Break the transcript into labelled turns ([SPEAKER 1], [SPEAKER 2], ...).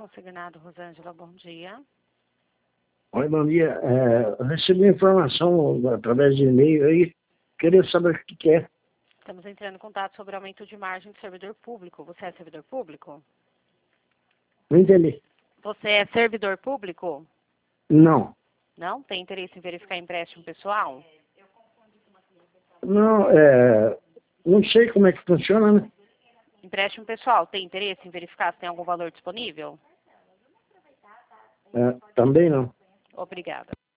[SPEAKER 1] consignado, Rosângela, bom dia.
[SPEAKER 2] Oi, bom dia. Eu recebi informação através de e-mail aí. Queria saber o que é.
[SPEAKER 1] Estamos entrando em contato sobre aumento de margem de servidor público. Você é servidor público?
[SPEAKER 2] Não entendi.
[SPEAKER 1] Você é servidor público?
[SPEAKER 2] Não.
[SPEAKER 1] Não? Tem interesse em verificar empréstimo pessoal?
[SPEAKER 2] Não, não sei como é que funciona, né?
[SPEAKER 1] Empréstimo pessoal, tem interesse em verificar se tem algum valor disponível?
[SPEAKER 2] Também não.
[SPEAKER 1] Obrigada.